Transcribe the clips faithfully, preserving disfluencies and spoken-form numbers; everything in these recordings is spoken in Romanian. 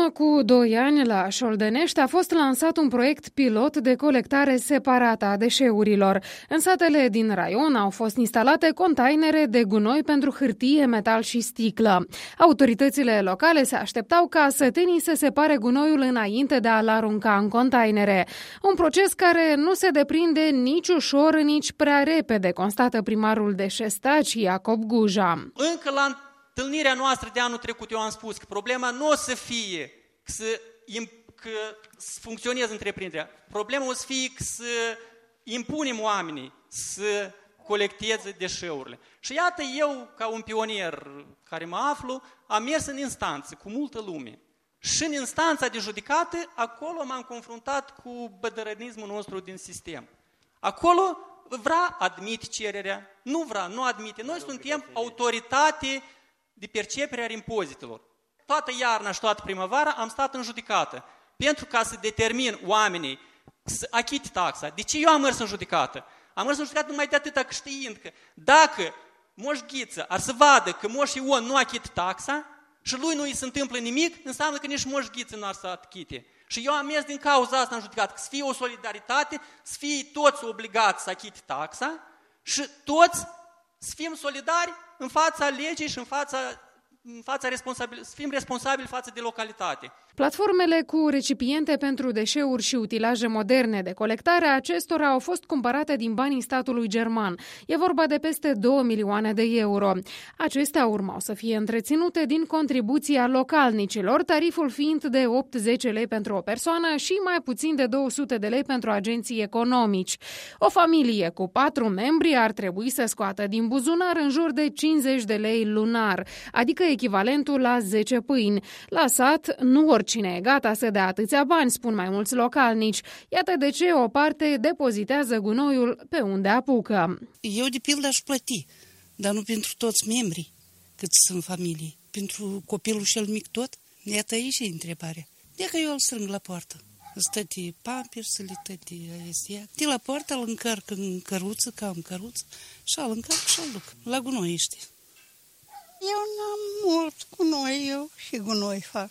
urmă cu doi ani, la Șoldenești a fost lansat un proiect pilot de colectare separată a deșeurilor. În satele din raion au fost instalate containere de gunoi pentru hârtie, metal și sticlă. Autoritățile locale se așteptau ca sătenii să separe gunoiul înainte de a-l arunca în containere. Un proces care nu se deprinde nici ușor, nici prea repede, constată primarul de Șestaci, Iacob Guja. Încă la întâlnirea noastră de anul trecut eu am spus că problema nu o să fie că să, că să funcționeze întreprinderea. Problema o să fie că să impunem oamenii să colecteze deșeurile. Și iată, eu, ca un pionier care mă aflu, am mers în instanță cu multă lume. Și în instanța de judecată, acolo m-am confruntat cu bădărănismul nostru din sistem. Acolo vrea, admit cererea, nu vrea, nu admite. Noi suntem autoritate de percepere a impozitelor. Toată iarna și toată primăvara am stat în judecată pentru ca să determin oamenii să achite taxa. De ce eu am mers în judecată? Am mers în judecată numai de atâta că știind că dacă Moș Ghiță ar să vadă că Moș Ion nu achită taxa și lui nu îi se întâmplă nimic, înseamnă că nici Moș Ghiță nu ar să achite. Și eu am mers din cauza asta în judecată, că să fie o solidaritate, să fie toți obligați să achite taxa și toți să fim solidari în fața legii și în fața, în fața responsabil, să fim responsabili față de localitate. Platformele cu recipiente pentru deșeuri și utilaje moderne de colectare a acestora au fost cumpărate din banii statului german. E vorba de peste două milioane de euro. Acestea urmau să fie întreținute din contribuția localnicilor, tariful fiind de opt-zece lei pentru o persoană și mai puțin de două sute de lei pentru agenții economici. O familie cu patru membri ar trebui să scoată din buzunar în jur de cincizeci de lei lunar, adică echivalentul la zece pâini. La sat, nu oricine Cine e gata să dea atâția bani, spun mai mulți localnici. Iată de ce o parte depozitează gunoiul pe unde apucă. Eu, de pildă, aș plăti, dar nu pentru toți membrii, cât sunt familie. Pentru copilul cel mic tot? Iată aici e întrebarea. De că eu îl strâng la poartă. Stăti pampersele, tăti astea. De la poartă îl încarc în căruță, ca în căruță, și îl încarc și îl duc. La gunoi este. Eu n-am mult gunoi, eu și gunoi fac.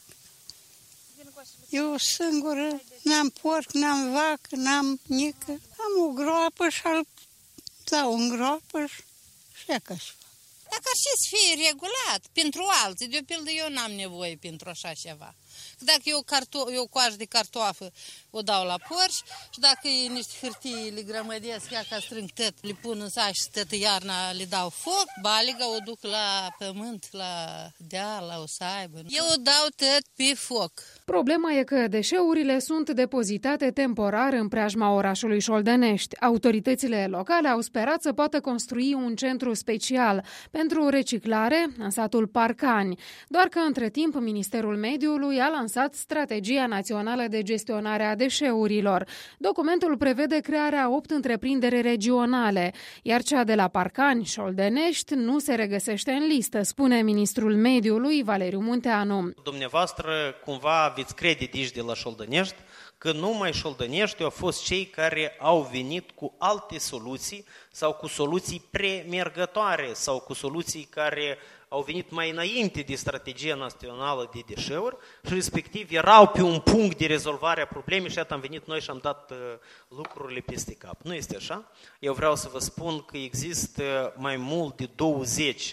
Eu singură, n-am porc, n-am vacă, n-am nică. Am o groapă și îl dau în groapă și ea ca și fac. Dacă și să fie regulat pentru alții, de pildă eu n-am nevoie pentru așa ceva. Dacă eu, carto- eu coajă de cartoafă o dau la porci și dacă e niște hârtii le grămădesc, ea ca strâng tot, le pun în sac și tot iarna le dau foc, baliga o duc la pământ, la deal, la o saibă. Eu o dau tot pe foc. Problema e că deșeurile sunt depozitate temporar în preajma orașului Șoldenești. Autoritățile locale au sperat să poată construi un centru special pentru reciclare în satul Parcani. Doar că între timp Ministerul Mediului a lansat Strategia Națională de Gestionare a Deșeurilor. Documentul prevede crearea opt întreprinderi regionale, iar cea de la Parcani, Șoldenești, nu se regăsește în listă, spune Ministrul Mediului Valeriu Munteanu. Dumneavoastră cumva aveți credit de la Șoldenești că numai Șoldenești au fost cei care au venit cu alte soluții sau cu soluții premergătoare sau cu soluții care au venit mai înainte de Strategia Națională de Deșeuri și respectiv erau pe un punct de rezolvare a problemei și am venit noi și am dat uh, lucrurile peste cap. Nu este așa? Eu vreau să vă spun că există mai mult de douăzeci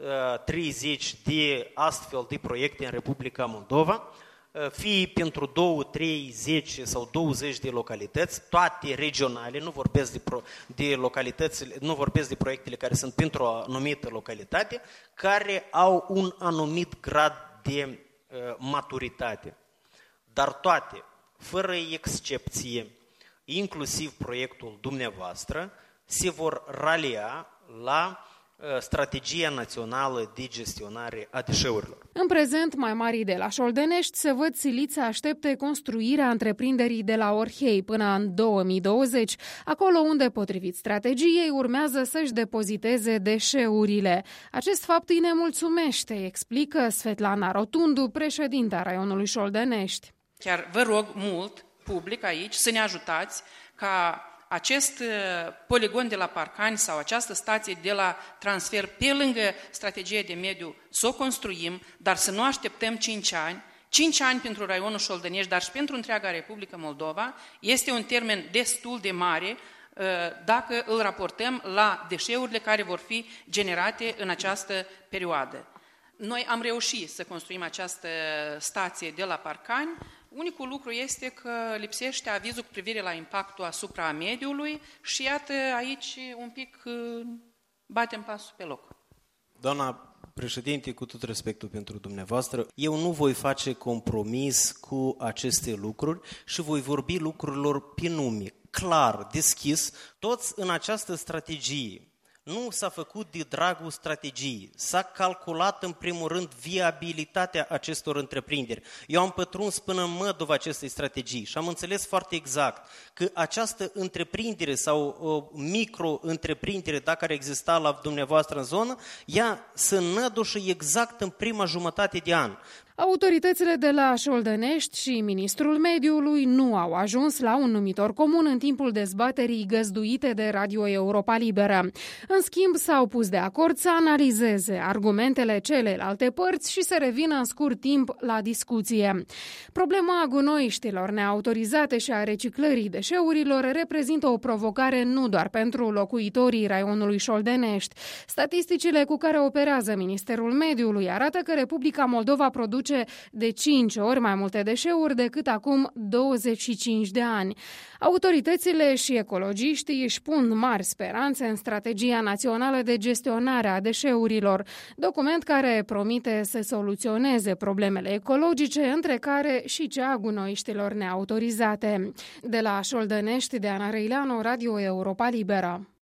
treizeci de astfel de proiecte în Republica Moldova, fie pentru două, trei, zece sau douăzeci de localități, toate regionale, nu vorbesc de, pro, de localități, nu vorbesc de proiectele care sunt pentru o anumită localitate, care au un anumit grad de uh, maturitate. Dar toate, fără excepție, inclusiv proiectul dumneavoastră, se vor ralia la Strategia Națională de Gestionare a Deșeurilor. În prezent, mai mari de la Șoldenești se văd siliți să aștepte construirea întreprinderii de la Orhei până în două mii douăzeci, acolo unde, potrivit strategiei, urmează să-și depoziteze deșeurile. Acest fapt îi nemulțumește, explică Svetlana Rotundu, președinta raionului Șoldenești. Chiar vă rog mult, public aici, să ne ajutați ca acest poligon de la Parcani sau această stație de la transfer pe lângă strategia de mediu să o construim, dar să nu așteptăm cinci ani, cinci ani pentru raionul Șoldănești, dar și pentru întreaga Republică Moldova, este un termen destul de mare dacă îl raportăm la deșeurile care vor fi generate în această perioadă. Noi am reușit să construim această stație de la Parcani. Unicul lucru este că lipsește avizul cu privire la impactul asupra mediului și iată aici un pic batem pasul pe loc. Doamna președinte, cu tot respectul pentru dumneavoastră, eu nu voi face compromis cu aceste lucruri și voi vorbi lucrurilor pe nume, clar, deschis, toți în această strategie. Nu s-a făcut de dragul strategiei, s-a calculat în primul rând viabilitatea acestor întreprinderi. Eu am pătruns până în măduva acestei strategii și am înțeles foarte exact că această întreprindere sau o micro-întreprindere, dacă ar exista la dumneavoastră în zonă, ea se nădușă exact în prima jumătate de an. Autoritățile de la Șoldănești și Ministrul Mediului nu au ajuns la un numitor comun în timpul dezbaterii găzduite de Radio Europa Liberă. În schimb, s-au pus de acord să analizeze argumentele celelalte părți și să revină în scurt timp la discuție. Problema gunoiștilor neautorizate și a reciclării deșeurilor reprezintă o provocare nu doar pentru locuitorii raionului Șoldănești. Statisticile cu care operează Ministerul Mediului arată că Republica Moldova produce de cinci ori mai multe deșeuri decât acum douăzeci și cinci de ani. Autoritățile și ecologiștii își pun mari speranțe în Strategia Națională de Gestionare a Deșeurilor, document care promite să soluționeze problemele ecologice, între care și cea a gunoiștilor neautorizate. De la Șoldănești, Deana Răileanu, Radio Europa Liberă.